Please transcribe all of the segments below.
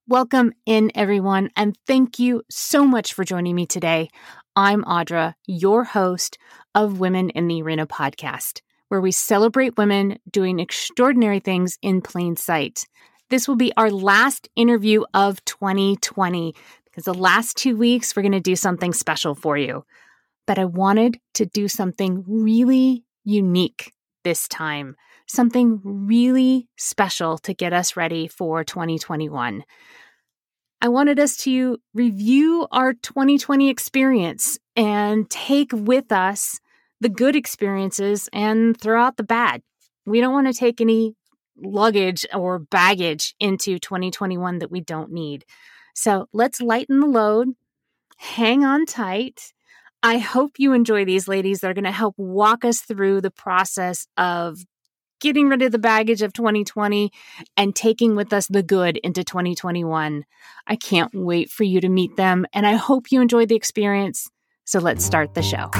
Welcome in, everyone, and thank you so much for joining me today. I'm Audra, your host of Women in the Arena podcast, where we celebrate women doing extraordinary things in plain sight. This will be our last interview of 2020, because the last 2 weeks, we're going to do something special for you. But I wanted to do something really unique this time, something really special to get us ready for 2021. I wanted us to review our 2020 experience and take with us the good experiences and throw out the bad. We don't want to take any luggage or baggage into 2021 that we don't need. So let's lighten the load, hang on tight. I hope you enjoy these ladies that are going to help walk us through the process of getting rid of the baggage of 2020 and taking with us the good into 2021. I can't wait for you to meet them, and I hope you enjoyed the experience. So let's start the show.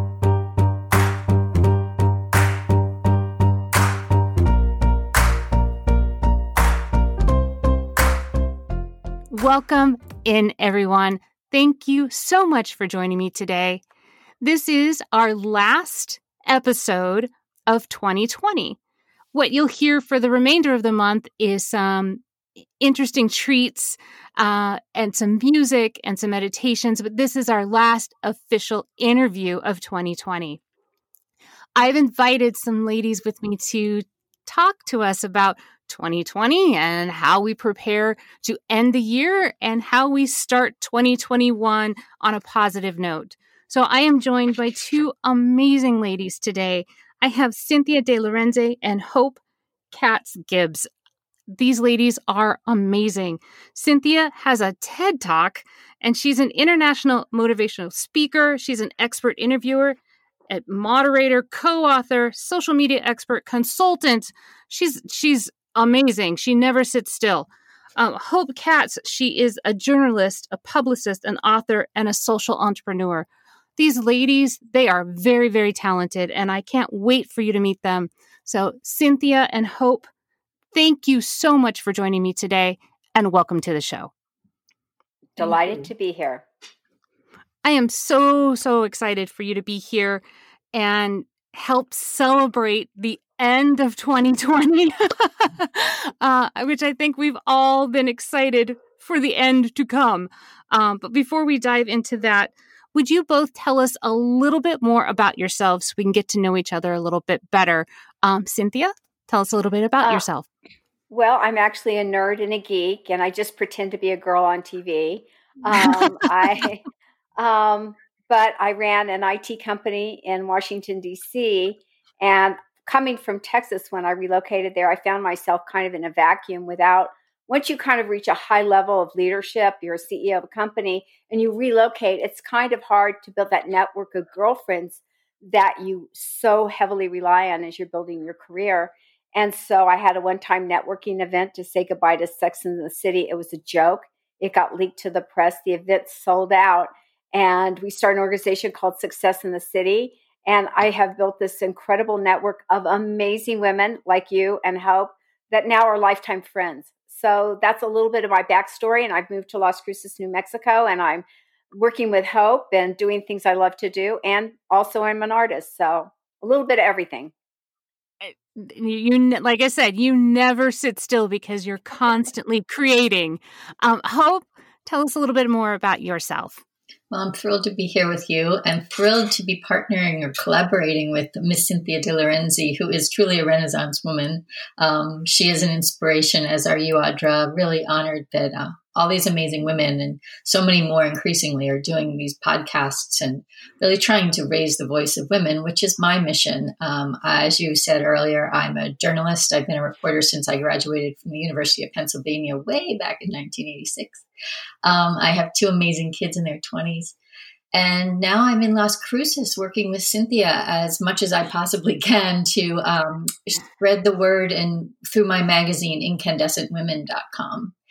Welcome in, everyone. Thank you so much for joining me today. This is our last episode of 2020. What you'll hear for the remainder of the month is some interesting treats and some music and some meditations, but this is our last official interview of 2020. I've invited some ladies with me to talk to us about 2020 and how we prepare to end the year and how we start 2021 on a positive note. So I am joined by two amazing ladies today. I have Cynthia De Lorenzi and Hope Katz Gibbs. These ladies are amazing. Cynthia has a TED Talk, and she's an international motivational speaker. She's an expert interviewer, a moderator, co-author, social media expert, consultant. She's amazing. She never sits still. Hope Katz, she is a journalist, a publicist, an author, and a social entrepreneur. These ladies, they are very, very talented, and I can't wait for you to meet them. So Cynthia and Hope, thank you so much for joining me today, and welcome to the show. Delighted to be here. I am so excited for you to be here and help celebrate the end of 2020, which I think we've all been excited for the end to come. But before we dive into that, would you both tell us a little bit more about yourselves so we can get to know each other a little bit better? Cynthia, tell us a little bit about yourself. Well, I'm actually a nerd and a geek, and I just pretend to be a girl on TV. But I ran an IT company in Washington, D.C., and coming from Texas, when I relocated there, I found myself kind of in a vacuum once you kind of reach a high level of leadership, you're a CEO of a company, and you relocate, it's kind of hard to build that network of girlfriends that you so heavily rely on as you're building your career. And so I had a one-time networking event to say goodbye to Sex and the City. It was a joke. It got leaked to the press. The event sold out. And we started an organization called Success in the City. And I have built this incredible network of amazing women like you and Hope that now are lifetime friends. So that's a little bit of my backstory. And I've moved to Las Cruces, New Mexico, and I'm working with Hope and doing things I love to do. And also I'm an artist. So a little bit of everything. You, like I said, you never sit still because you're constantly creating. Hope, tell us a little bit more about yourself. Well, I'm thrilled to be here with you and thrilled to be partnering or collaborating with Miss Cynthia De Lorenzi, who is truly a Renaissance woman. She is an inspiration, as are you, Audra. Really honored that all these amazing women and so many more increasingly are doing these podcasts and really trying to raise the voice of women, which is my mission. As you said earlier, I'm a journalist. I've been a reporter since I graduated from the University of Pennsylvania way back in 1986. I have two amazing kids in their 20s. And now I'm in Las Cruces working with Cynthia as much as I possibly can to spread the word and through my magazine, incandescentwomen.com.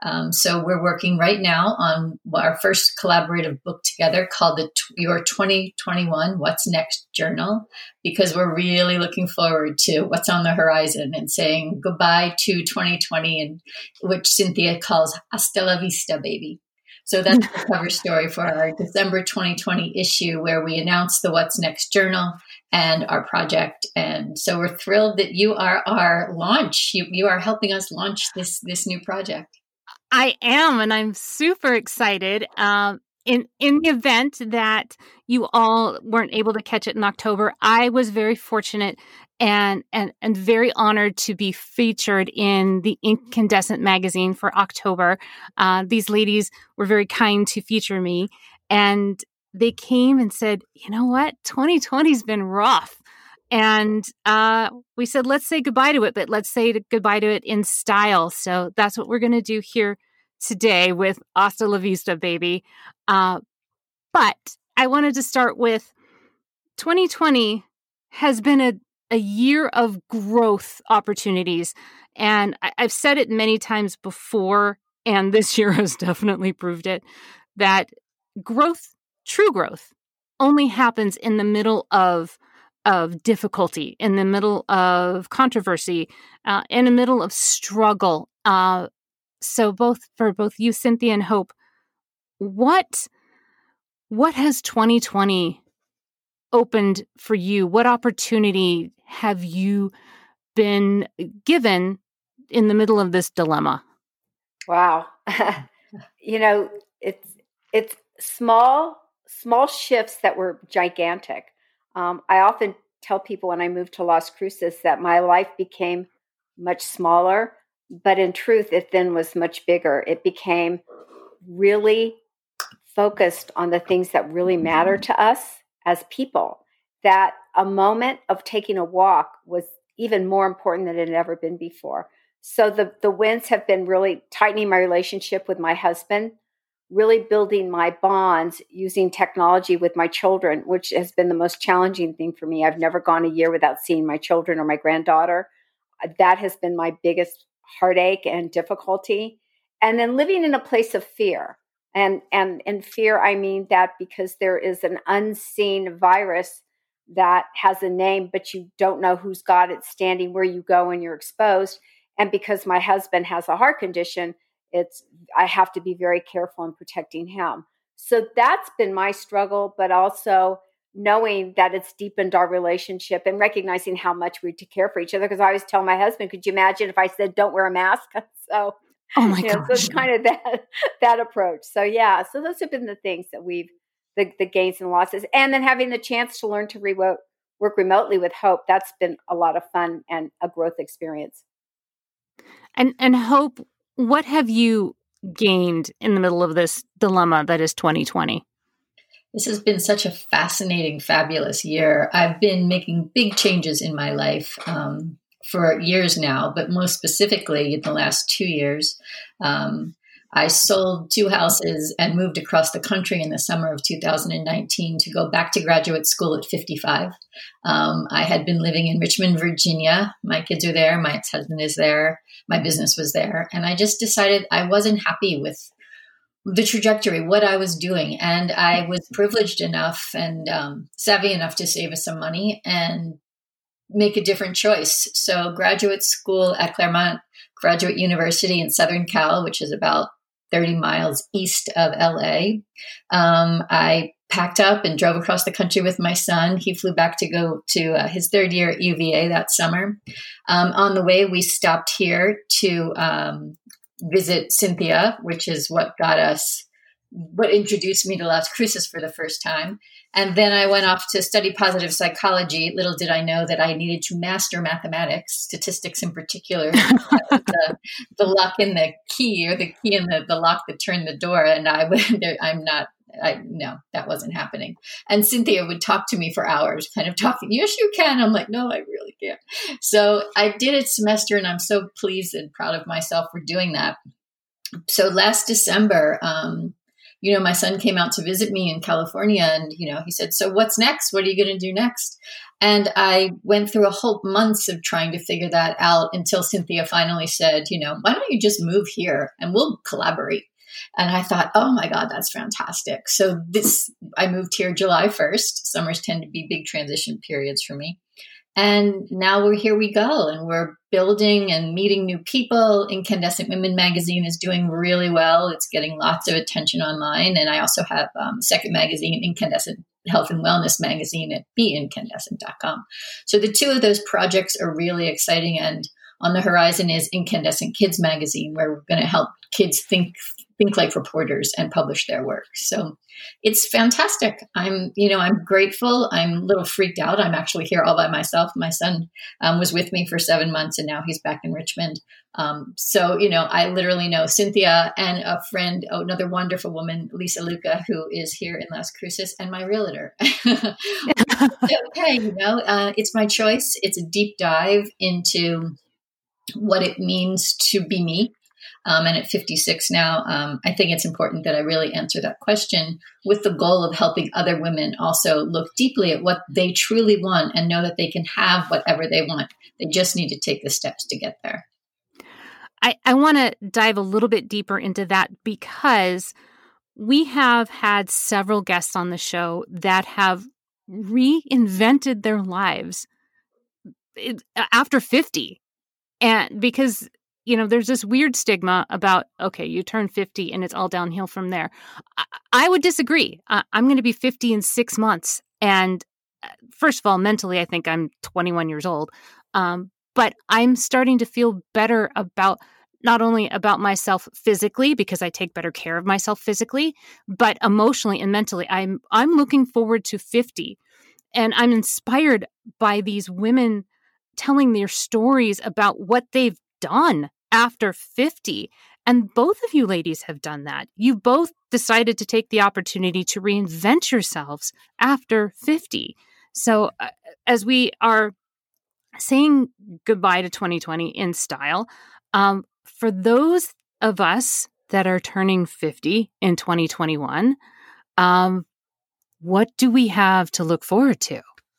So we're working right now on our first collaborative book together called Your 2021 What's Next Journal, because we're really looking forward to what's on the horizon and saying goodbye to 2020, and which Cynthia calls hasta la vista, baby. So that's the cover story for our December 2020 issue, where we announce the What's Next Journal and our project. And so we're thrilled that you are our launch. You are helping us launch this new project. I am, and I'm super excited. In the event that you all weren't able to catch it in October, I was very fortunate and very honored to be featured in the Incandescent magazine for October. These ladies were very kind to feature me, and they came and said, "You know what? 2020's been rough." And we said, let's say goodbye to it, but let's say goodbye to it in style. So that's what we're going to do here today with Hasta La Vista, baby. But I wanted to start with 2020 has been a year of growth opportunities. And I've said it many times before, and this year has definitely proved it, that growth, true growth, only happens in the middle of difficulty, in the middle of controversy, in the middle of struggle. So for both you, Cynthia, and Hope, what has 2020 opened for you? What opportunity have you been given in the middle of this dilemma? Wow. It's small shifts that were gigantic. I often tell people when I moved to Las Cruces that my life became much smaller, but in truth, it then was much bigger. It became really focused on the things that really matter to us as people, that a moment of taking a walk was even more important than it had ever been before. So the wins have been really tightening my relationship with my husband, really building my bonds using technology with my children, which has been the most challenging thing for me. I've never gone a year without seeing my children or my granddaughter. That has been my biggest heartache and difficulty. And then living in a place of fear. And in fear, I mean that because there is an unseen virus that has a name, but you don't know who's got it standing where you go when you're exposed. And because my husband has a heart condition, I have to be very careful in protecting him. So that's been my struggle, but also knowing that it's deepened our relationship and recognizing how much we care for each other. Because I always tell my husband, could you imagine if I said, don't wear a mask? So, oh my gosh. So it's kind of that approach. So yeah, so those have been the things that the gains and losses. And then having the chance to learn to work remotely with Hope, that's been a lot of fun and a growth experience. And Hope, what have you gained in the middle of this dilemma that is 2020? This has been such a fascinating, fabulous year. I've been making big changes in my life for years now, but most specifically in the last 2 years. I sold 2 houses and moved across the country in the summer of 2019 to go back to graduate school at 55. I had been living in Richmond, Virginia. My kids are there. My ex-husband is there. My business was there. And I just decided I wasn't happy with the trajectory, what I was doing. And I was privileged enough and savvy enough to save us some money and make a different choice. So graduate school at Claremont Graduate University in Southern Cal, which is about 30 miles east of LA. I packed up and drove across the country with my son. He flew back to go to his third year at UVA that summer. On the way, we stopped here to visit Cynthia, which is what introduced me to Las Cruces for the first time. And then I went off to study positive psychology. Little did I know that I needed to master mathematics, statistics in particular, the lock in the key, or the key in the lock that turned the door. And no, that wasn't happening. And Cynthia would talk to me for hours, kind of talking, yes, you can. I'm like, no, I really can't. So I did a semester, and I'm so pleased and proud of myself for doing that. So last December, my son came out to visit me in California, and, he said, "So what's next? What are you going to do next?" And I went through a whole months of trying to figure that out until Cynthia finally said, "Why don't you just move here and we'll collaborate?" And I thought, oh my God, that's fantastic. So I moved here July 1st. Summers tend to be big transition periods for me. And now here we go, and we're building and meeting new people. Incandescent Women magazine is doing really well. It's getting lots of attention online. And I also have a second magazine, Incandescent Health and Wellness magazine at beincandescent.com. So the two of those projects are really exciting. And on the horizon is Incandescent Kids magazine, where we're going to help kids think like reporters and publish their work. So it's fantastic. I'm grateful. I'm a little freaked out. I'm actually here all by myself. My son was with me for 7 months, and now he's back in Richmond. So I literally know Cynthia and a friend, another wonderful woman, Lisa Luca, who is here in Las Cruces, and my realtor. Okay, it's my choice. It's a deep dive into what it means to be me. And at 56 now, I think it's important that I really answer that question with the goal of helping other women also look deeply at what they truly want and know that they can have whatever they want. They just need to take the steps to get there. I want to dive a little bit deeper into that, because we have had several guests on the show that have reinvented their lives after 50. And because there's this weird stigma about, okay, you turn 50 and it's all downhill from there. I would disagree. I'm going to be 50 in 6 months. And first of all, mentally, I think I'm 21 years old. But I'm starting to feel better about not only about myself physically, because I take better care of myself physically, but emotionally and mentally. I'm looking forward to 50. And I'm inspired by these women telling their stories about what they've done after 50. And both of you ladies have done that. You both decided to take the opportunity to reinvent yourselves after 50. So as we are saying goodbye to 2020 in style, for those of us that are turning 50 in 2021, what do we have to look forward to?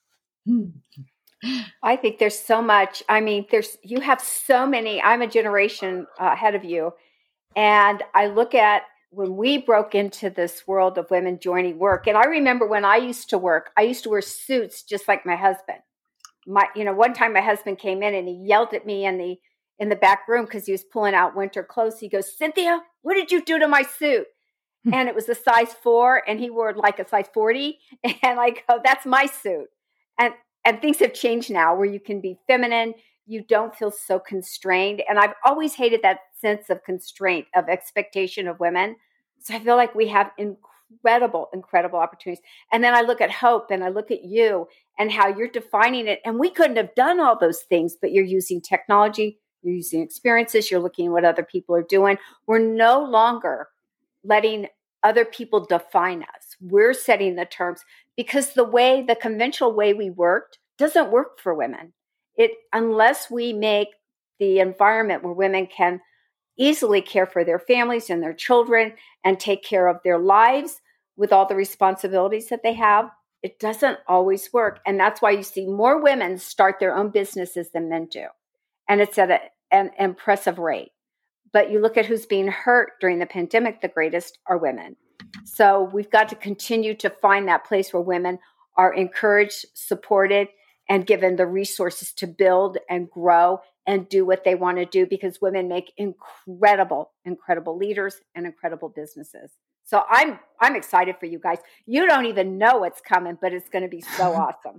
I think there's so much. I mean, you have so many. I'm a generation ahead of you. And I look at when we broke into this world of women joining work. And I remember when I used to work, I used to wear suits just like my husband. One time my husband came in and he yelled at me in the back room because he was pulling out winter clothes. He goes, "Cynthia, what did you do to my suit?" And it was a size 4 and he wore like a size 40. And I go, "That's my suit." And things have changed now where you can be feminine. You don't feel so constrained. And I've always hated that sense of constraint, of expectation of women. So I feel like we have incredible, incredible opportunities. And then I look at Hope and I look at you and how you're defining it. And we couldn't have done all those things, but you're using technology, you're using experiences, you're looking at what other people are doing. We're no longer letting other people define us. We're setting the terms, because the conventional way we worked doesn't work for women. Unless we make the environment where women can easily care for their families and their children and take care of their lives with all the responsibilities that they have, it doesn't always work. And that's why you see more women start their own businesses than men do. And it's at an impressive rate. But you look at who's being hurt during the pandemic, the greatest are women. So we've got to continue to find that place where women are encouraged, supported, and given the resources to build and grow and do what they want to do, because women make incredible, incredible leaders and incredible businesses. So I'm excited for you guys. You don't even know what's coming, but it's going to be so awesome.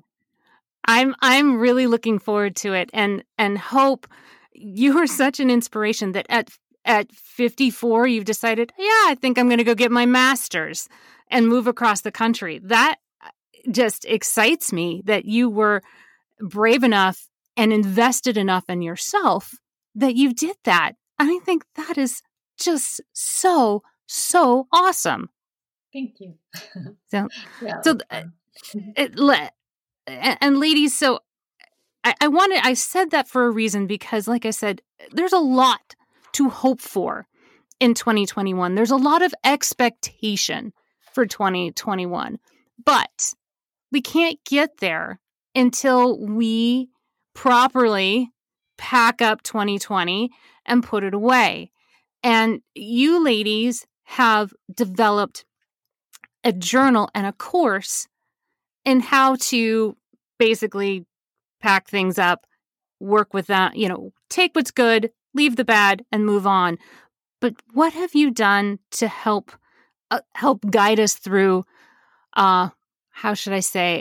I'm really looking forward to it. And Hope, you are such an inspiration that at 54, you've decided, I think I'm going to go get my master's and move across the country. That just excites me that you were brave enough and invested enough in yourself that you did that. I think that is just so awesome. Thank you. And ladies, so I said that for a reason, because like I said, there's a lot to hope for in 2021. There's a lot of expectation for 2021, but we can't get there until we properly pack up 2020 and put it away. And you ladies have developed a journal and a course in how to basically pack things up, work with that, take what's good, leave the bad, and move on. But what have you done to help guide us through, how should I say,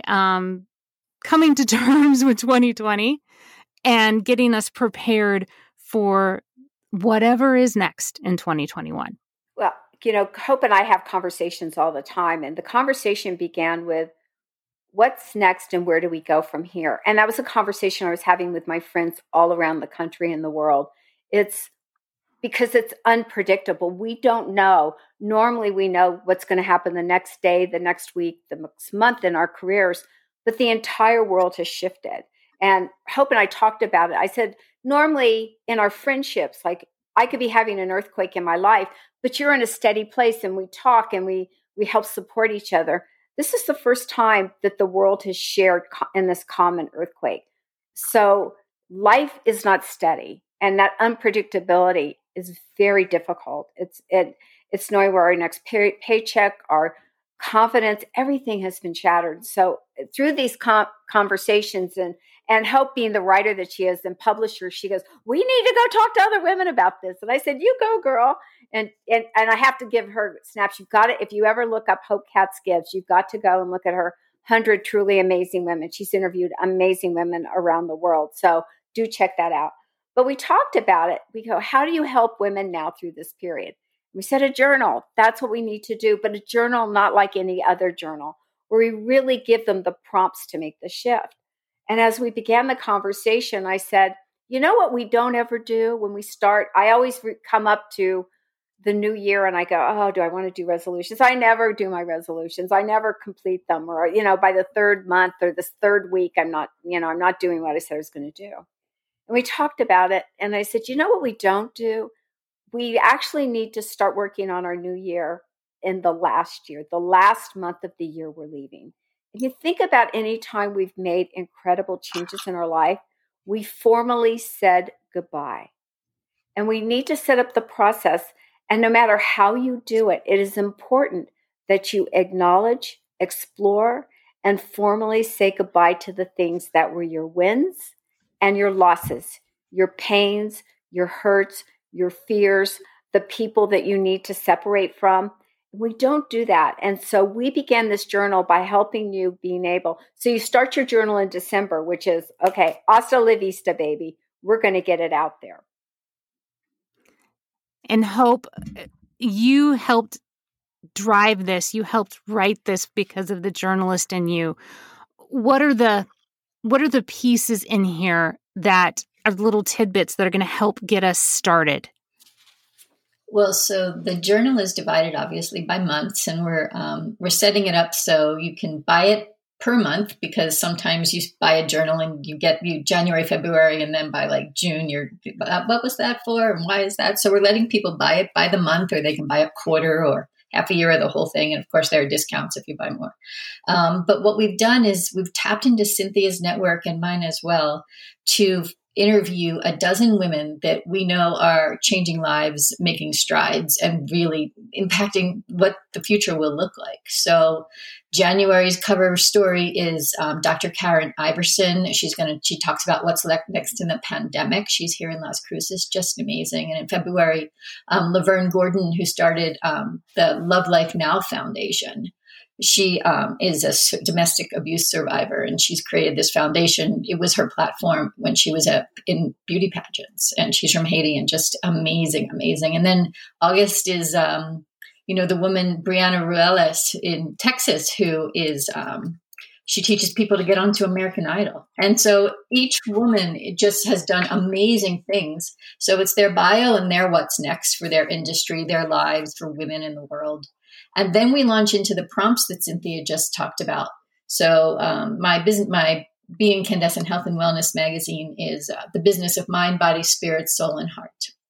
coming to terms with 2020 and getting us prepared for whatever is next in 2021? Well, Hope and I have conversations all the time. And the conversation began with, what's next and where do we go from here? And that was a conversation I was having with my friends all around the country and the world. It's because it's unpredictable. We don't know. Normally we know what's going to happen the next day, the next week, the next month in our careers, but the entire world has shifted. And Hope and I talked about it. I said, normally in our friendships, like I could be having an earthquake in my life, but you're in a steady place and we talk and we help support each other. This is the first time that the world has shared in this common earthquake. So life is not steady, and that unpredictability is very difficult. It's knowing where our next paycheck, our confidence, everything has been shattered. So through these conversations and Hope being the writer that she is and publisher, she goes, we need to go talk to other women about this. And I said, you go, girl. And I have to give her snaps. You've got to, if you ever look up Hope Katz Gibbs, you've got to go and look at her 100 Truly Amazing Women. She's interviewed amazing women around the world. So do check that out. But we talked about it. We go, how do you help women now through this period? We said a journal. That's what we need to do. But a journal not like any other journal, where we really give them the prompts to make the shift. And as we began the conversation, I said, you know what we don't ever do when we start? I always come up to the new year and I go, oh, do I want to do resolutions? I never do my resolutions. I never complete them. Or, by the third month or this third week, I'm not doing what I said I was going to do. And we talked about it. And I said, you know what we don't do? We actually need to start working on our new year in the last year, the last month of the year we're leaving. If you think about any time we've made incredible changes in our life, we formally said goodbye. And we need to set up the process. And no matter how you do it, it is important that you acknowledge, explore, and formally say goodbye to the things that were your wins and your losses, your pains, your hurts, your fears, the people that you need to separate from. We don't do that. And so we began this journal by helping you being able. So you start your journal in December, which is, okay, hasta la vista, baby. We're going to get it out there. And Hope, you helped drive this. You helped write this because of the journalist in you. What are the pieces in here that are little tidbits that are going to help get us started? Well, so the journal is divided obviously by months, and we're setting it up so you can buy it per month, because sometimes you buy a journal and you get January, February, and then by like June, what was that for and why is that? So we're letting people buy it by the month, or they can buy a quarter or half a year of the whole thing. And of course, there are discounts if you buy more. But what we've done is we've tapped into Cynthia's network and mine as well to interview a dozen women that we know are changing lives, making strides, and really impacting what the future will look like. So January's cover story is Dr. Karen Iverson. She talks about what's next in the pandemic. She's here in Las Cruces, just amazing. And in February, Laverne Gordon, who started the Love Life Now Foundation. She is a domestic abuse survivor, and she's created this foundation. It was her platform when she was in beauty pageants, and she's from Haiti, and just amazing, amazing. And then August is, the woman Brianna Ruelas in Texas, who is, she teaches people to get onto American Idol. And so each woman just has done amazing things. So it's their bio and their what's next for their industry, their lives, for women in the world. And then we launch into the prompts that Cynthia just talked about. So my Be Incandescent Health and Wellness magazine is the business of mind, body, spirit, soul, and heart.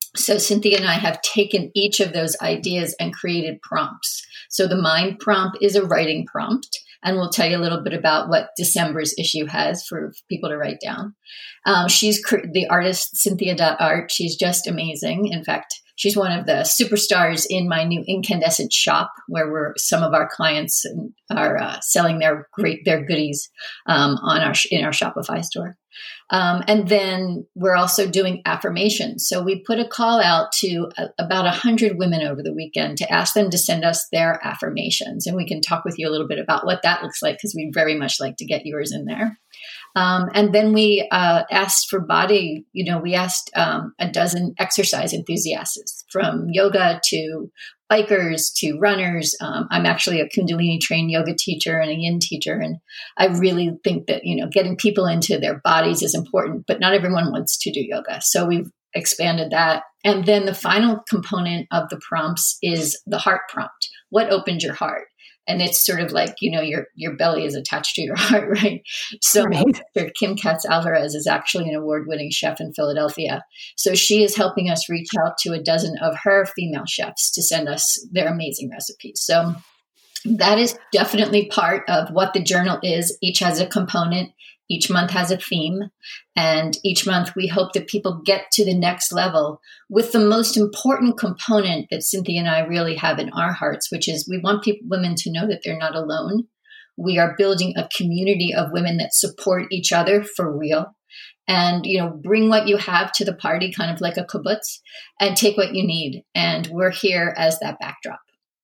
So Cynthia and I have taken each of those ideas and created prompts. So the mind prompt is a writing prompt, and we'll tell you a little bit about what December's issue has for people to write down. She's the artist, Cynthia.art. She's just amazing. In fact, she's one of the superstars in my new incandescent shop, where some of our clients are selling their goodies in our Shopify store. And then we're also doing affirmations. So we put a call out to about 100 women over the weekend to ask them to send us their affirmations. And we can talk with you a little bit about what that looks like, because we very much like to get yours in there. And then we asked for body, we asked a dozen exercise enthusiasts, from yoga to bikers to runners. I'm actually a Kundalini trained yoga teacher and a yin teacher. And I really think that, getting people into their bodies is important, but not everyone wants to do yoga. So we've expanded that. And then the final component of the prompts is the heart prompt. What opens your heart? And it's sort of like, your belly is attached to your heart, right? So right. Kim Katz-Alvarez is actually an award-winning chef in Philadelphia. So she is helping us reach out to a dozen of her female chefs to send us their amazing recipes. So that is definitely part of what the journal is. Each has a component. Each month has a theme, and each month we hope that people get to the next level with the most important component that Cynthia and I really have in our hearts, which is we want women to know that they're not alone. We are building a community of women that support each other for real, and, bring what you have to the party, kind of like a kibbutz, and take what you need. And we're here as that backdrop.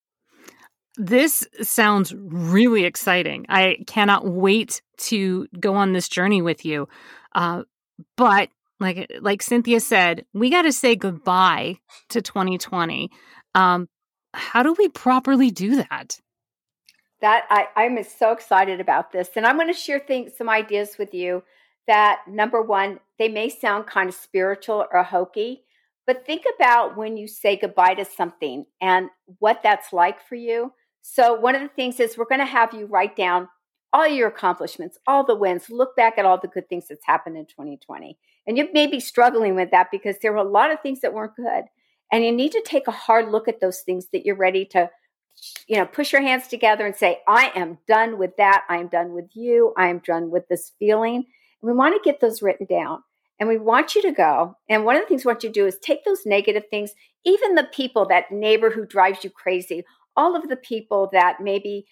This sounds really exciting. I cannot wait to go on this journey with you. But like Cynthia said, we got to say goodbye to 2020. How do we properly do that? I'm so excited about this. And I'm going to share some ideas with you that, number one, they may sound kind of spiritual or hokey, but think about when you say goodbye to something and what that's like for you. So one of the things is we're going to have you write down all your accomplishments, all the wins, look back at all the good things that's happened in 2020. And you may be struggling with that because there were a lot of things that weren't good. And you need to take a hard look at those things that you're ready to, push your hands together and say, I am done with that. I am done with you. I am done with this feeling. And we want to get those written down. And we want you to go. And one of the things we want you to do is take those negative things, even the people, that neighbor who drives you crazy, all of the people that maybe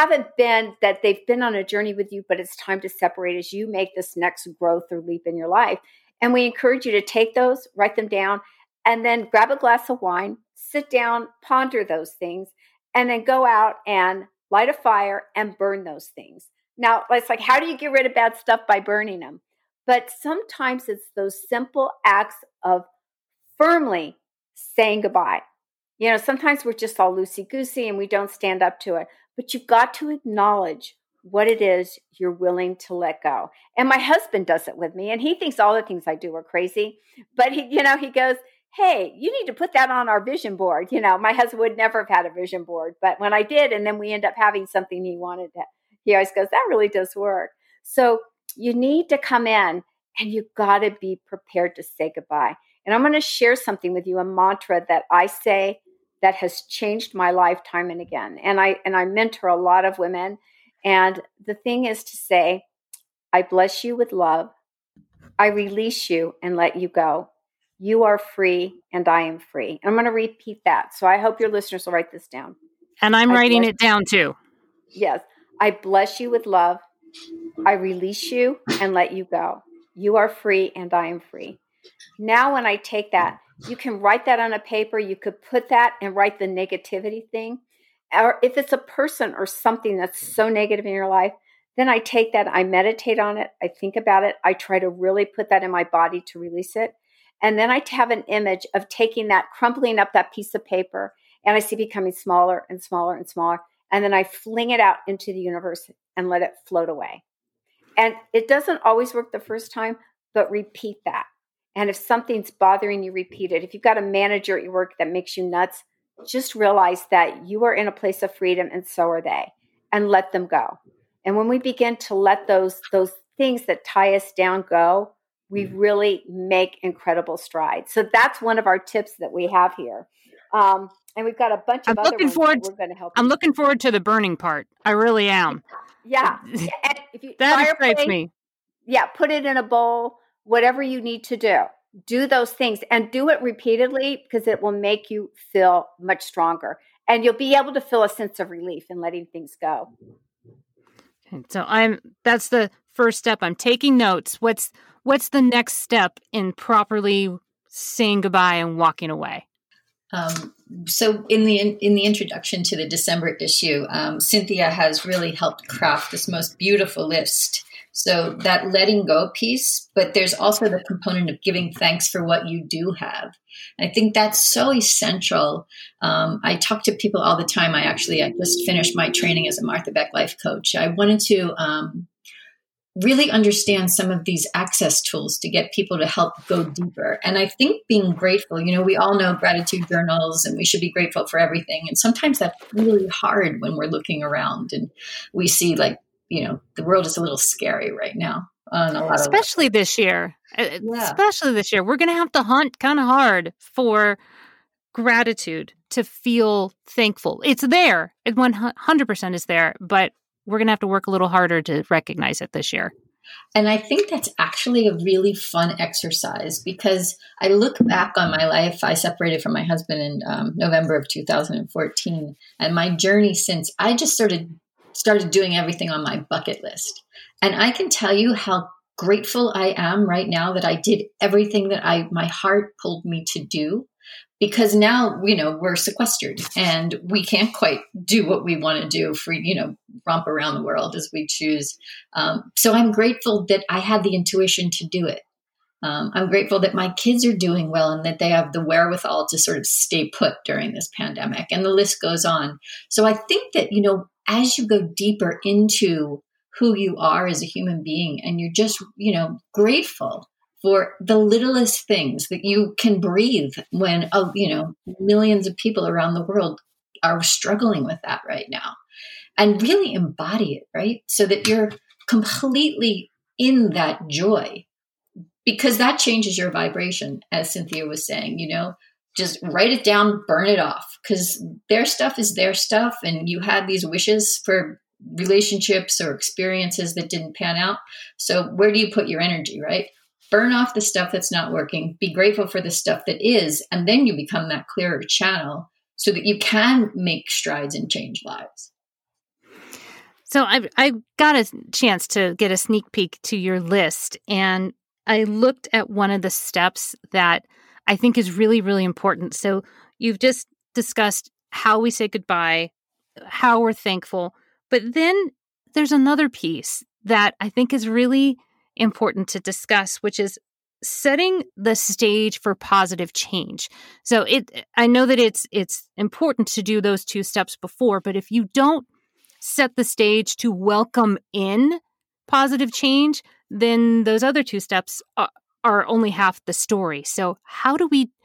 they've been on a journey with you, but it's time to separate as you make this next growth or leap in your life. And we encourage you to take those, write them down, and then grab a glass of wine, sit down, ponder those things, and then go out and light a fire and burn those things. Now, it's like, how do you get rid of bad stuff? By burning them. But sometimes it's those simple acts of firmly saying goodbye. Sometimes we're just all loosey-goosey and we don't stand up to it. But you've got to acknowledge what it is you're willing to let go. And my husband does it with me, and he thinks all the things I do are crazy. But he goes, hey, you need to put that on our vision board. My husband would never have had a vision board. But when I did, and then we end up having something he wanted to, he always goes, that really does work. So you need to come in, and you've got to be prepared to say goodbye. And I'm going to share something with you, a mantra that I say that has changed my life time and again. And I mentor a lot of women. And the thing is to say, I bless you with love. I release you and let you go. You are free and I am free. And I'm going to repeat that. So I hope your listeners will write this down. And I'm writing it down too. Yes. I bless you with love. I release you and let you go. You are free and I am free. Now, when I take that, you can write that on a paper. You could put that and write the negativity thing. Or if it's a person or something that's so negative in your life, then I take that, I meditate on it, I think about it, I try to really put that in my body to release it. And then I have an image of taking that, crumpling up that piece of paper, and I see it becoming smaller and smaller and smaller. And then I fling it out into the universe and let it float away. And it doesn't always work the first time, but repeat that. And if something's bothering you, repeat it. If you've got a manager at your work that makes you nuts, just realize that you are in a place of freedom and so are they, and let them go. And when we begin to let those things that tie us down go, we really make incredible strides. So that's one of our tips that we have here. And we've got a bunch of other ones that we're going to help. I'm looking forward to the burning part. I really am. Yeah. And if you that excites me. Yeah. Put it in a bowl, whatever you need to do. Do those things and do it repeatedly because it will make you feel much stronger. And you'll be able to feel a sense of relief in letting things go. So that's the first step. I'm taking notes. What's the next step in properly saying goodbye and walking away? So in the introduction to the December issue, Cynthia has really helped craft this most beautiful list. So that letting go piece, but there's also the component of giving thanks for what you do have. I think that's so essential. I talk to people all the time. I just finished my training as a Martha Beck life coach. I wanted to really understand some of these access tools to get people to help go deeper. And I think being grateful, we all know gratitude journals and we should be grateful for everything. And sometimes that's really hard when we're looking around and we see the world is a little scary right now. Especially this year. Especially this year. We're going to have to hunt kind of hard for gratitude to feel thankful. It's there. It 100% is there, but we're going to have to work a little harder to recognize it this year. And I think that's actually a really fun exercise because I look back on my life. I separated from my husband in November of 2014. And my journey since, I just started doing everything on my bucket list. And I can tell you how grateful I am right now that I did everything that my heart pulled me to do. Because now, we're sequestered and we can't quite do what we want to do for, romp around the world as we choose. So I'm grateful that I had the intuition to do it. I'm grateful that my kids are doing well and that they have the wherewithal to sort of stay put during this pandemic. And the list goes on. So I think that, as you go deeper into who you are as a human being and you're just, grateful for the littlest things that you can breathe when, millions of people around the world are struggling with that right now, and really embody it, right? So that you're completely in that joy, because that changes your vibration, as Cynthia was saying, just write it down, burn it off, because their stuff is their stuff. And you had these wishes for relationships or experiences that didn't pan out. So where do you put your energy, right? Burn off the stuff that's not working, be grateful for the stuff that is, and then you become that clearer channel so that you can make strides and change lives. So I got a chance to get a sneak peek to your list, and I looked at one of the steps that I think is really, really important. So you've just discussed how we say goodbye, how we're thankful, but then there's another piece that I think is really important to discuss, which is setting the stage for positive change. So I know that it's important to do those two steps before, but if you don't set the stage to welcome in positive change, then those other two steps are only half the story. So how do we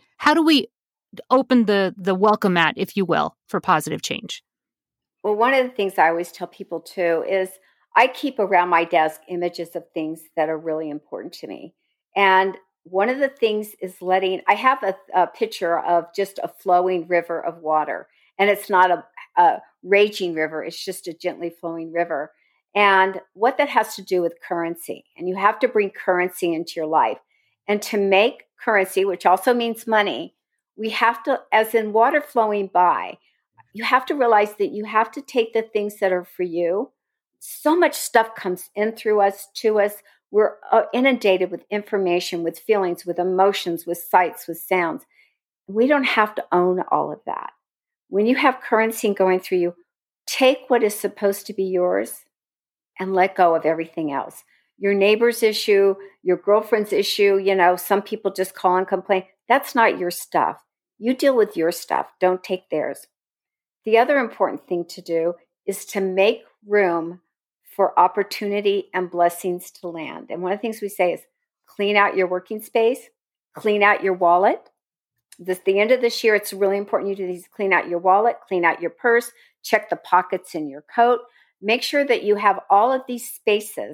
open the welcome mat, if you will, for positive change? Well, one of the things I always tell people too is I keep around my desk images of things that are really important to me. And one of the things is I have a picture of just a flowing river of water. And it's not a raging river. It's just a gently flowing river. And what that has to do with currency. And you have to bring currency into your life. And to make currency, which also means money, we have to, as in water flowing by, you have to realize that you have to take the things that are for you. So much stuff comes in through us, to us. We're inundated with information, with feelings, with emotions, with sights, with sounds. We don't have to own all of that. When you have currency going through you, take what is supposed to be yours and let go of everything else. Your neighbor's issue, your girlfriend's issue, some people just call and complain. That's not your stuff. You deal with your stuff. Don't take theirs. The other important thing to do is to make room for opportunity and blessings to land. And one of the things we say is clean out your working space, clean out your wallet. The end of this year, it's really important you do these: clean out your wallet, clean out your purse, check the pockets in your coat. Make sure that you have all of these spaces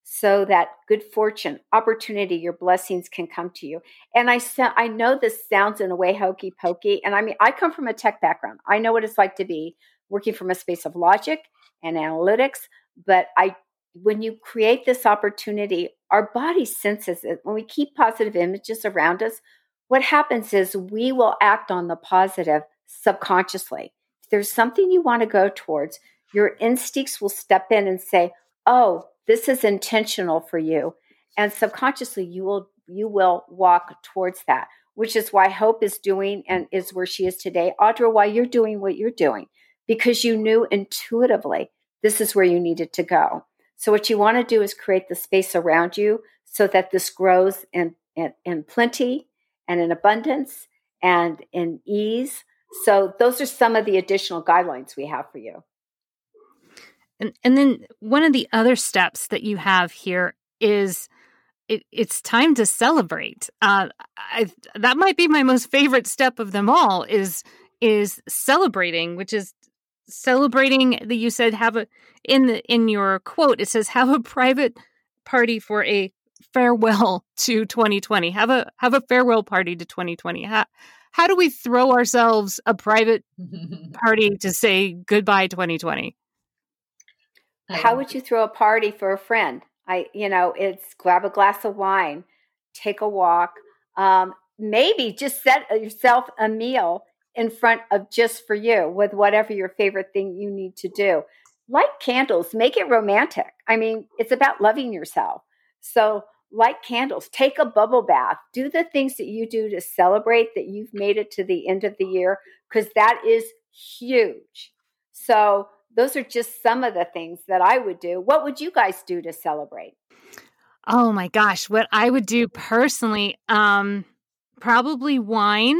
so that good fortune, opportunity, your blessings can come to you. And I know this sounds in a way hokey pokey. And I mean, I come from a tech background. I know what it's like to be working from a space of logic and analytics. But when you create this opportunity, our body senses it. When we keep positive images around us, what happens is we will act on the positive subconsciously. If there's something you want to go towards, your instincts will step in and say, oh, this is intentional for you. And subconsciously, you will walk towards that, which is why Hope is doing and is where she is today. Audra, why you're doing what you're doing, because you knew intuitively this is where you needed to go. So what you want to do is create the space around you so that this grows in plenty and in abundance and in ease. So those are some of the additional guidelines we have for you. And then one of the other steps that you have here is it's time to celebrate. That might be my most favorite step of them all is celebrating, which is celebrating that you said in your quote, it says have a private party for a farewell to 2020. Have a farewell party to 2020. How do we throw ourselves a private party to say goodbye 2020? How would you throw a party for a friend? It's grab a glass of wine, take a walk, maybe just set yourself a meal in front of just for you with whatever your favorite thing you need to do. Light candles, make it romantic. I mean, it's about loving yourself. So light candles, take a bubble bath, do the things that you do to celebrate that you've made it to the end of the year, because that is huge. So those are just some of the things that I would do. What would you guys do to celebrate? Oh my gosh, what I would do personally, probably wine,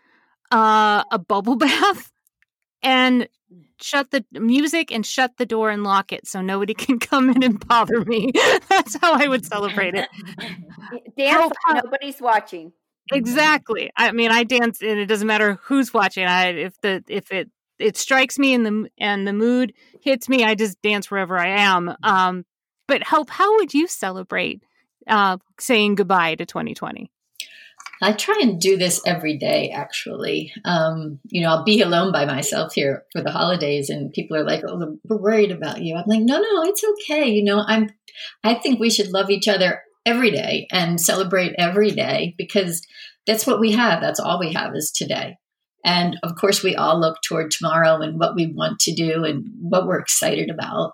a bubble bath, and shut the music and shut the door and lock it so nobody can come in and bother me. That's how I would celebrate it. Dance like nobody's watching. Exactly. I mean, I dance, and it doesn't matter who's watching. If it strikes me and the mood hits me, I just dance wherever I am. But Hope, how would you celebrate saying goodbye to 2020? I try and do this every day, actually. I'll be alone by myself here for the holidays, and people are like, oh, we're worried about you. I'm like, no, it's okay. I think we should love each other every day and celebrate every day, because that's what we have. That's all we have is today. And of course, we all look toward tomorrow and what we want to do and what we're excited about,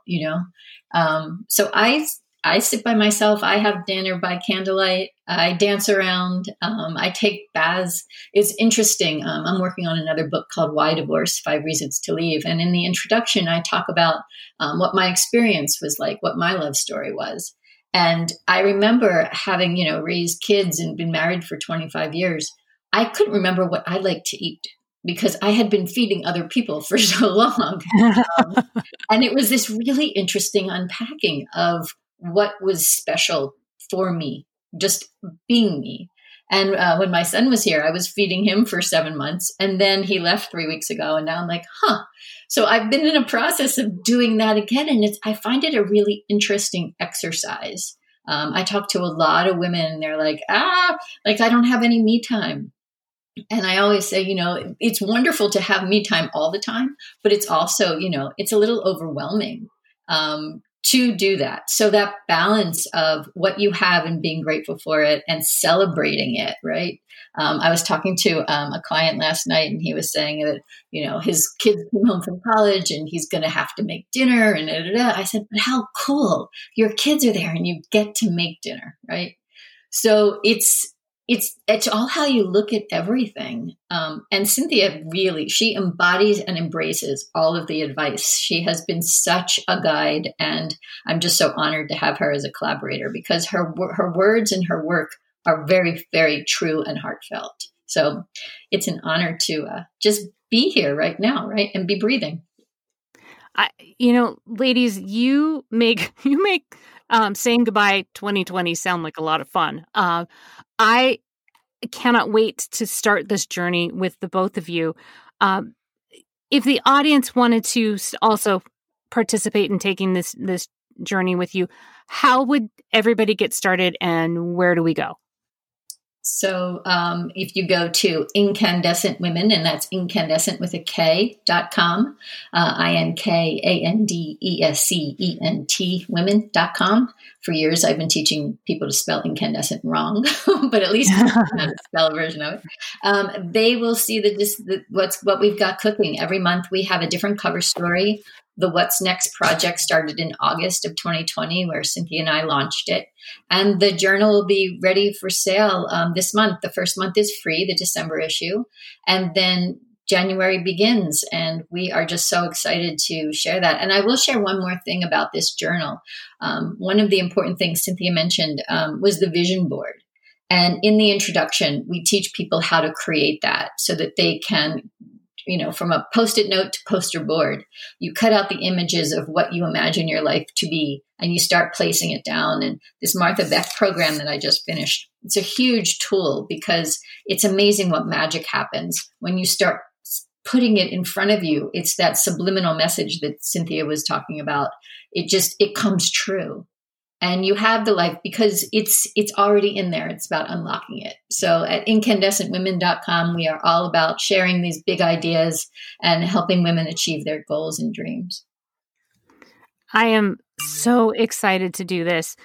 So I sit by myself. I have dinner by candlelight. I dance around. I take baths. It's interesting. I'm working on another book called Why Divorce? 5 Reasons to Leave. And in the introduction, I talk about what my experience was like, what my love story was. And I remember having, raised kids and been married for 25 years. I couldn't remember what I liked to eat because I had been feeding other people for so long. And it was this really interesting unpacking of what was special for me, just being me. And when my son was here, I was feeding him for 7 months, and then he left 3 weeks ago. And now I'm like, So I've been in a process of doing that again. And I find it a really interesting exercise. I talk to a lot of women, and they're like, I don't have any me time. And I always say, it's wonderful to have me time all the time, but it's also, it's a little overwhelming to do that. So that balance of what you have and being grateful for it and celebrating it, right? I was talking to a client last night, and he was saying that, his kids came home from college and he's going to have to make dinner and I said, but how cool. Your kids are there and you get to make dinner, right? So it's all how you look at everything. And Cynthia really, she embodies and embraces all of the advice. She has been such a guide, and I'm just so honored to have her as a collaborator because her words and her work are very, very true and heartfelt. So it's an honor to just be here right now, right? And be breathing. Ladies, you make saying goodbye 2020 sound like a lot of fun. I cannot wait to start this journey with the both of you. If the audience wanted to also participate in taking this journey with you, how would everybody get started and where do we go? So if you go to Incandescent Women, and that's incandescent with a K.com, INKANDESCENT women.com. For years, I've been teaching people to spell incandescent wrong, but at least how to spell a version of it. They will see what we've got cooking. Every month we have a different cover story. The What's Next project started in August of 2020, where Cynthia and I launched it. And the journal will be ready for sale this month. The first month is free, the December issue. And then January begins. And we are just so excited to share that. And I will share one more thing about this journal. One of the important things Cynthia mentioned was the vision board. And in the introduction, we teach people how to create that so that they can, from a Post-it note to poster board, you cut out the images of what you imagine your life to be, and you start placing it down. And this Martha Beck program that I just finished, it's a huge tool because it's amazing what magic happens when you start putting it in front of you. It's that subliminal message that Cynthia was talking about. It comes true. And you have the life because it's already in there. It's about unlocking it. So at incandescentwomen.com, we are all about sharing these big ideas and helping women achieve their goals and dreams. I am so excited to do this.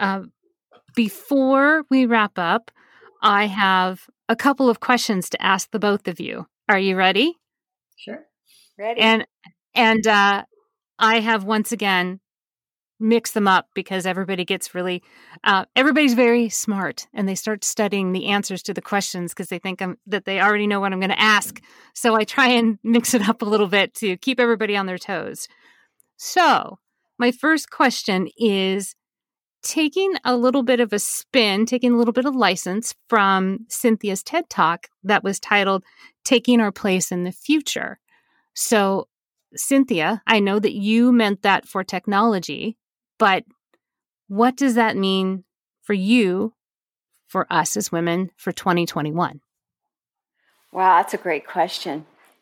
Before we wrap up, I have a couple of questions to ask the both of you. Are you ready? Sure. Ready. And I have once again mix them up because everybody gets everybody's very smart and they start studying the answers to the questions because they think that they already know what I'm going to ask. So I try and mix it up a little bit to keep everybody on their toes. So my first question is taking a little bit of a spin, taking a little bit of license from Cynthia's TED Talk that was titled Taking Our Place in the Future. So Cynthia, I know that you meant that for technology, but what does that mean for you, for us as women, for 2021? Wow, that's a great question.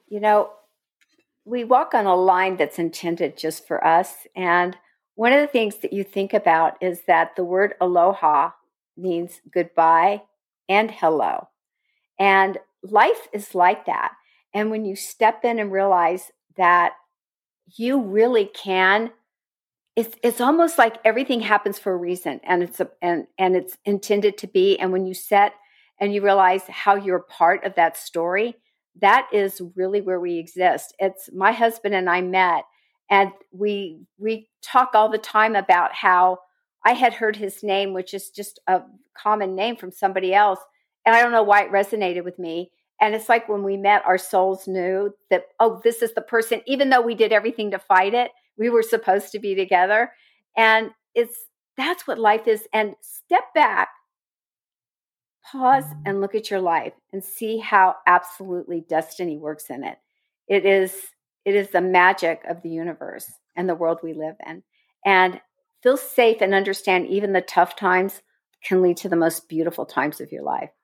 We walk on a line that's intended just for us. And one of the things that you think about is that the word aloha means goodbye and hello. And life is like that. And when you step in and realize that you really can, it's almost like everything happens for a reason, and it's intended to be. And when you set and you realize how you're part of that story, that is really where we exist. It's my husband and I met, and we talk all the time about how I had heard his name, which is just a common name from somebody else, and I don't know why it resonated with me. And it's like when we met, our souls knew that, oh, this is the person, even though we did everything to fight it, we were supposed to be together. And that's what life is. And step back, pause and look at your life and see how absolutely destiny works in it. It is the magic of the universe and the world we live in. And feel safe and understand even the tough times can lead to the most beautiful times of your life.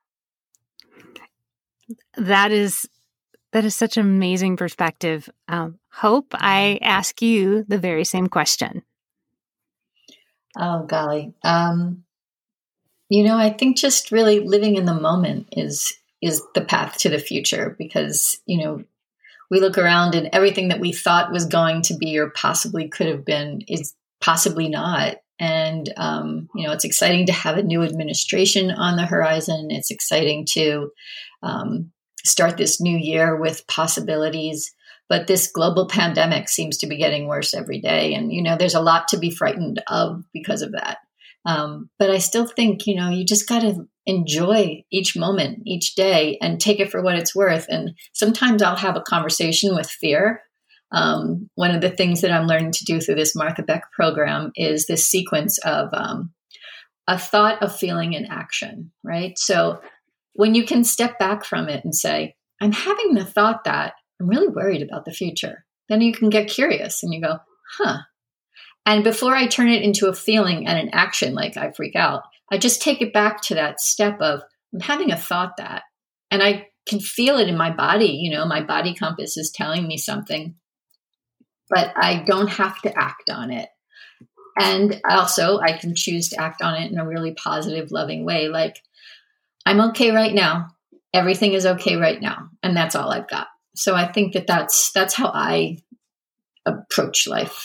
That is such an amazing perspective. Hope, I ask you the very same question. Oh, golly. I think just really living in the moment is the path to the future because, we look around and everything that we thought was going to be or possibly could have been is possibly not. And, it's exciting to have a new administration on the horizon. It's exciting to start this new year with possibilities. But this global pandemic seems to be getting worse every day. And, there's a lot to be frightened of because of that. But I still think, you just got to enjoy each moment, each day, and take it for what it's worth. And sometimes I'll have a conversation with fear. One of the things that I'm learning to do through this Martha Beck program is this sequence of a thought, a feeling, and action, right? So when you can step back from it and say, I'm having the thought that I'm really worried about the future, then you can get curious and you go, And before I turn it into a feeling and an action, like I freak out, I just take it back to that step of I'm having a thought that, and I can feel it in my body. My body compass is telling me something, but I don't have to act on it. And also, I can choose to act on it in a really positive, loving way. Like, I'm okay right now. Everything is okay right now. And that's all I've got. So I think that that's how I approach life.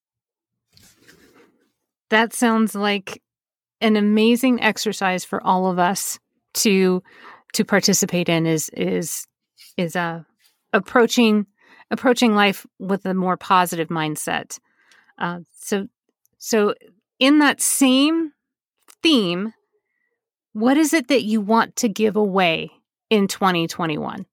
That sounds like an amazing exercise for all of us to participate in is approaching life with a more positive mindset. So in that same theme, what is it that you want to give away in 2021?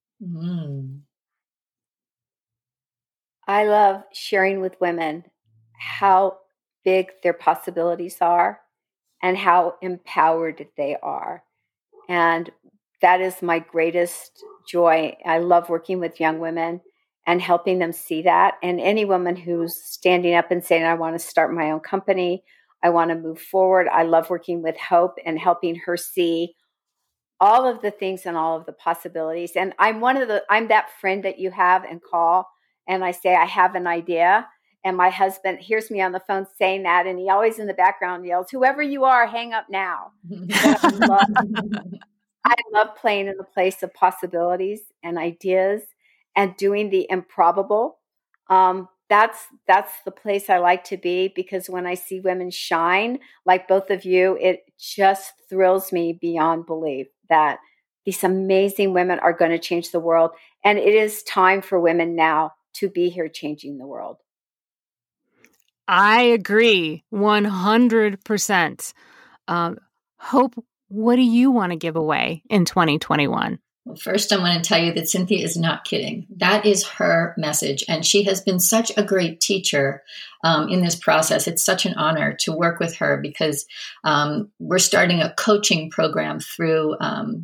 I love sharing with women how big their possibilities are and how empowered they are. And that is my greatest joy. I love working with young women and helping them see that. And any woman who's standing up and saying, I want to start my own company, I want to move forward. I love working with Hope and helping her see all of the things and all of the possibilities. And I'm that friend that you have and call and I say, I have an idea. And my husband hears me on the phone saying that. And he always in the background yells, whoever you are, hang up now. I love playing in the place of possibilities and ideas and doing the improbable. That's the place I like to be, because when I see women shine, like both of you, it just thrills me beyond belief that these amazing women are going to change the world. And it is time for women now to be here changing the world. I agree 100%. Hope, what do you want to give away in 2021? Well, first, I want to tell you that Cynthia is not kidding. That is her message. And she has been such a great teacher in this process. It's such an honor to work with her, because we're starting a coaching program through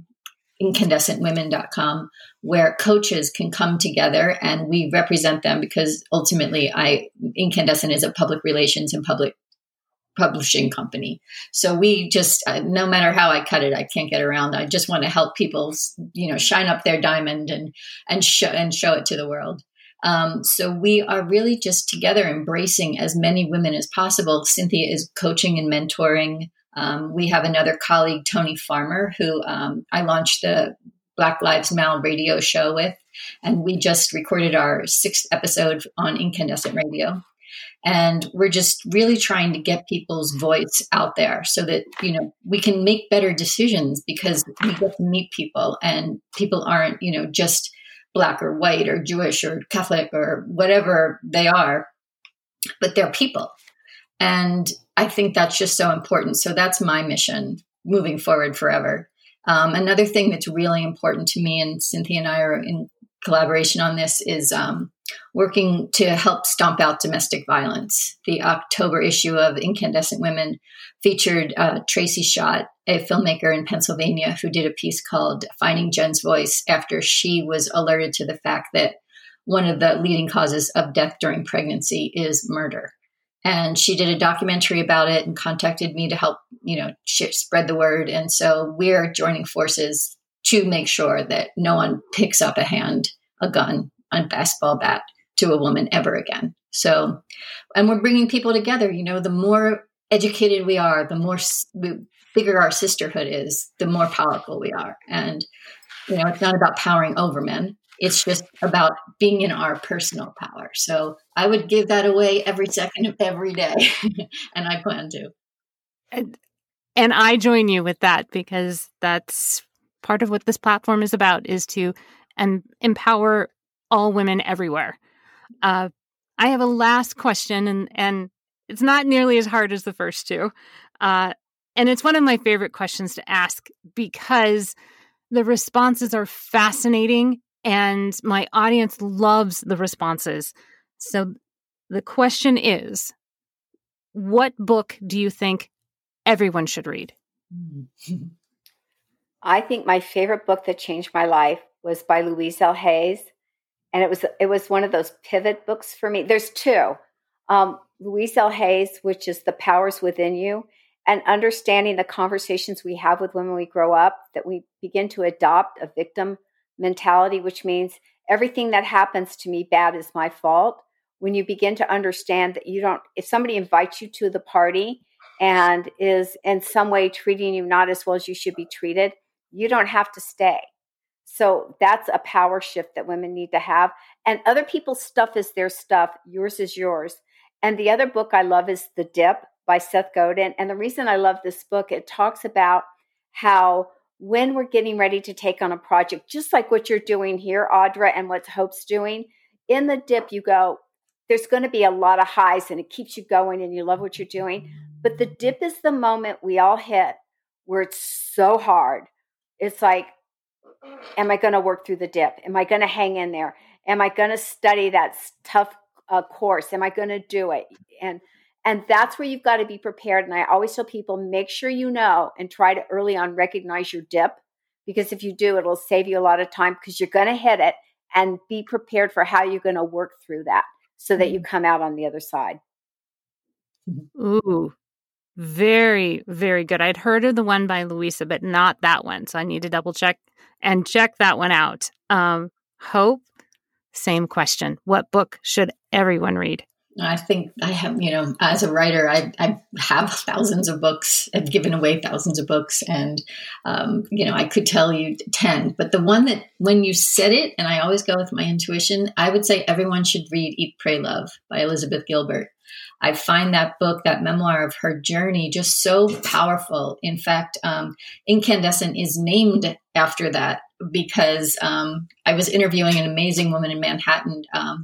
incandescentwomen.com, where coaches can come together and we represent them, because ultimately Incandescent is a public relations and public publishing company. So we just, no matter how I cut it, I can't get around. I just want to help people, shine up their diamond and show it to the world. So we are really just together embracing as many women as possible. Cynthia is coaching and mentoring. We have another colleague, Tony Farmer, who I launched the Black Lives Matter radio show with, and we just recorded our 6th episode on Incandescent Radio. And we're just really trying to get people's voice out there so that, we can make better decisions, because we get to meet people, and people aren't, just Black or white or Jewish or Catholic or whatever they are, but they're people. And I think that's just so important. So that's my mission moving forward forever. Another thing that's really important to me, and Cynthia and I are in collaboration on this, is working to help stomp out domestic violence. The October issue of Incandescent Women featured Tracy Schott, a filmmaker in Pennsylvania, who did a piece called Finding Jen's Voice, after she was alerted to the fact that one of the leading causes of death during pregnancy is murder. And she did a documentary about it and contacted me to help, spread the word. And so we're joining forces to make sure that no one picks up a gun, a basketball bat to a woman ever again. So, and we're bringing people together. The more educated we are, the bigger our sisterhood is, the more powerful we are. And, it's not about powering over men. It's just about being in our personal power. So I would give that away every second of every day. And I plan to. And I join you with that, because that's part of what this platform is about, is to empower all women everywhere. I have a last question, and it's not nearly as hard as the first two. And it's one of my favorite questions to ask, because the responses are fascinating and my audience loves the responses. So the question is, what book do you think everyone should read? I think my favorite book that changed my life was by Louise L. Hayes. And it was one of those pivot books for me. There's two. Louise L. Hayes, which is The Powers Within You, and understanding the conversations we have with women when we grow up, that we begin to adopt a victim mentality, which means everything that happens to me bad is my fault, when you begin to understand that if somebody invites you to the party and is in some way treating you not as well as you should be treated, you don't have to stay. So that's a power shift that women need to have. And other people's stuff is their stuff. Yours is yours. And the other book I love is The Dip by Seth Godin. And the reason I love this book, it talks about how when we're getting ready to take on a project, just like what you're doing here, Audra, and what Hope's doing, in the dip, you go, there's going to be a lot of highs and it keeps you going and you love what you're doing. But the dip is the moment we all hit where it's so hard. It's like, am I going to work through the dip? Am I going to hang in there? Am I going to study that tough course? Am I going to do it? And that's where you've got to be prepared. And I always tell people, make sure you know and try to early on recognize your dip, because if you do, it'll save you a lot of time because you're going to hit it, and be prepared for how you're going to work through that so that you come out on the other side. Ooh, very, very good. I'd heard of the one by Louisa, but not that one. So I need to double check that one out. Hope, same question. What book should everyone read? I think I have, as a writer, I have thousands of books. I've given away thousands of books, and, I could tell you 10, but the one that when you said it, and I always go with my intuition, I would say everyone should read Eat, Pray, Love by Elizabeth Gilbert. I find that book, that memoir of her journey, just so powerful. In fact, Incandescent is named after that because I was interviewing an amazing woman in Manhattan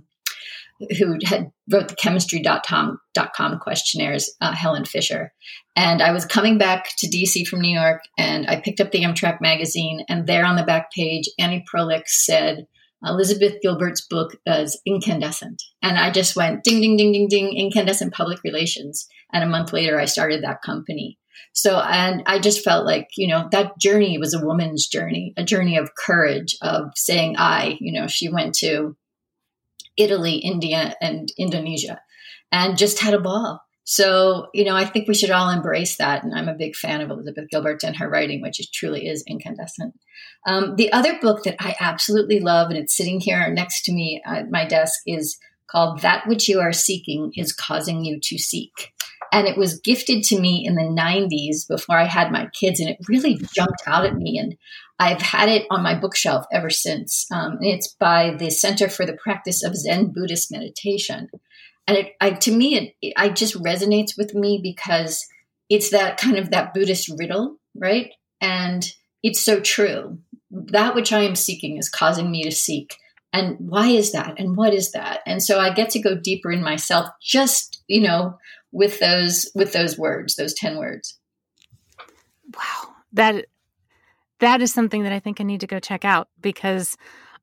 who had wrote the chemistry.com questionnaires, Helen Fisher. And I was coming back to DC from New York, and I picked up the Amtrak magazine, and there on the back page, Annie Perlich said, Elizabeth Gilbert's book is Incandescent. And I just went ding, ding, ding, ding, ding, Incandescent Public Relations. And a month later, I started that company. So, and I just felt like, that journey was a woman's journey, a journey of courage, of saying she went to Italy, India, and Indonesia, and just had a ball. So, I think we should all embrace that. And I'm a big fan of Elizabeth Gilbert and her writing, which truly is incandescent. The other book that I absolutely love, and it's sitting here next to me at my desk, is called That Which You Are Seeking is Causing You to Seek. And it was gifted to me in the 90s before I had my kids, and it really jumped out at me. And I've had it on my bookshelf ever since. And it's by the Center for the Practice of Zen Buddhist Meditation. And it just resonates with me because it's that kind of that Buddhist riddle, right? And it's so true. That which I am seeking is causing me to seek. And why is that? And what is that? And so I get to go deeper in myself, just, with those words, those 10 words. Wow. That is something that I think I need to go check out, because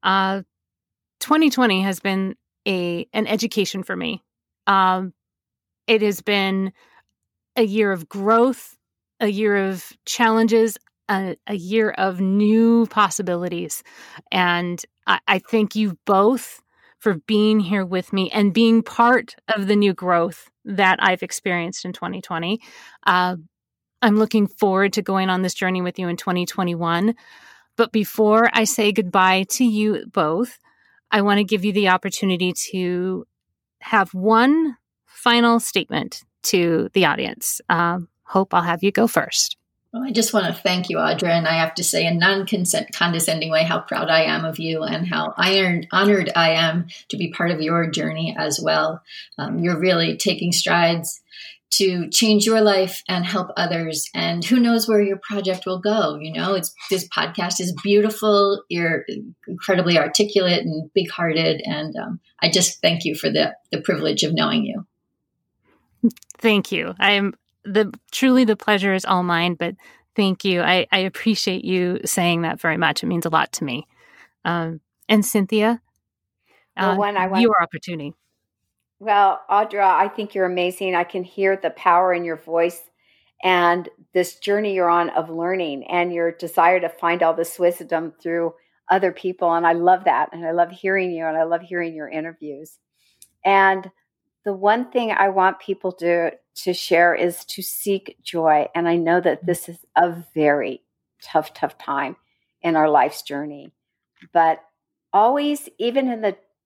2020 has been an education for me. It has been a year of growth, a year of challenges, a year of new possibilities. And I thank you both for being here with me and being part of the new growth that I've experienced in 2020. I'm looking forward to going on this journey with you in 2021. But before I say goodbye to you both, I want to give you the opportunity to have one final statement to the audience. Hope, I'll have you go first. Well, I just want to thank you, Audra, and I have to say in non-condescending way how proud I am of you and how honored I am to be part of your journey as well. You're really taking strides to change your life and help others, and who knows where your project will go. This podcast is beautiful. You're incredibly articulate and big-hearted, and I just thank you for the privilege of knowing you. Thank you. Truly the pleasure is all mine, but thank you. I appreciate you saying that very much. It means a lot to me. And Cynthia, your opportunity. Well, Audra, I think you're amazing. I can hear the power in your voice and this journey you're on of learning and your desire to find all this wisdom through other people. And I love that. And I love hearing you, and I love hearing your interviews. And the one thing I want people to share is to seek joy. And I know that this is a very tough time in our life's journey. But always, even in the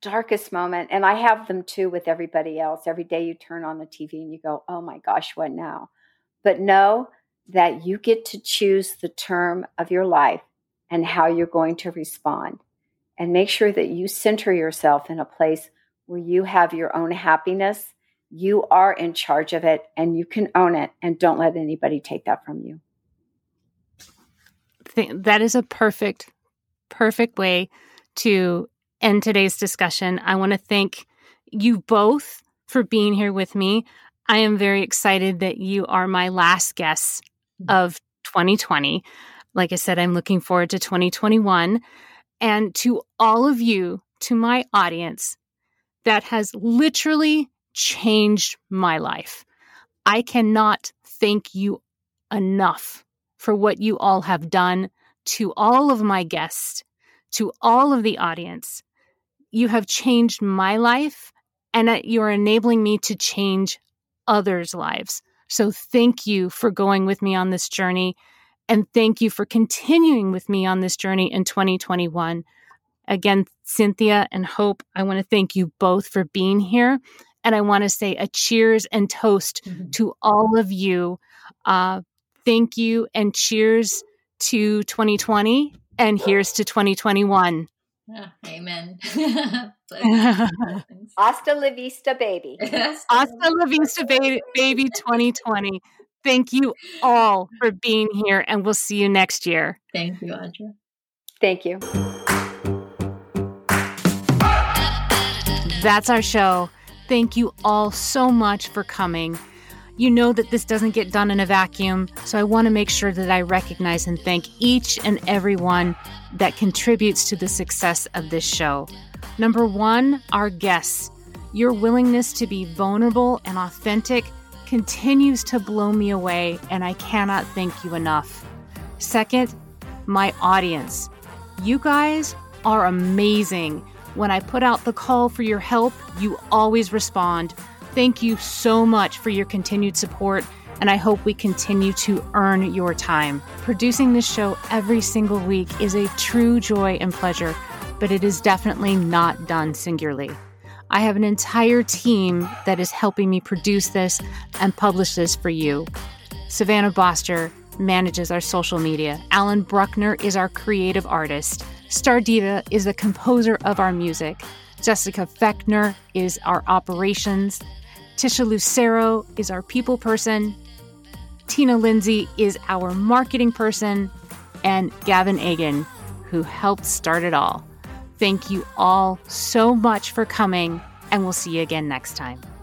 darkest moment, and I have them too with everybody else. Every day you turn on the TV and you go, oh my gosh, what now? But know that you get to choose the term of your life and how you're going to respond. And make sure that you center yourself in a place where you have your own happiness. You are in charge of it and you can own it, and don't let anybody take that from you. That is a perfect way to end today's discussion. I want to thank you both for being here with me. I am very excited that you are my last guests of 2020. Like I said, I'm looking forward to 2021. And to all of you, to my audience, that has literally changed my life. I cannot thank you enough for what you all have done. To all of my guests, to all of the audience, you have changed my life, and you're enabling me to change others' lives. So thank you for going with me on this journey, and thank you for continuing with me on this journey in 2021. Again, Cynthia and Hope, I want to thank you both for being here. And I want to say a cheers and toast to all of you. Thank you and cheers to 2020, and here's to 2021. Amen. Hasta la vista, baby. Hasta la vista, baby 2020. Thank you all for being here, and we'll see you next year. Thank you, Audra. Thank you. That's our show. Thank you all so much for coming. You know that this doesn't get done in a vacuum, so I want to make sure that I recognize and thank each and every one that contributes to the success of this show. Number one, our guests. Your willingness to be vulnerable and authentic continues to blow me away, and I cannot thank you enough. Second, my audience. You guys are amazing. When I put out the call for your help, you always respond. Thank you so much for your continued support, and I hope we continue to earn your time. Producing this show every single week is a true joy and pleasure, but it is definitely not done singularly. I have an entire team that is helping me produce this and publish this for you. Savannah Boster manages our social media. Alan Bruckner is our creative artist. Stardita is the composer of our music. Jessica Fechner is our operations. Tisha Lucero is our people person. Tina Lindsay is our marketing person. And Gavin Egan, who helped start it all. Thank you all so much for coming, and we'll see you again next time.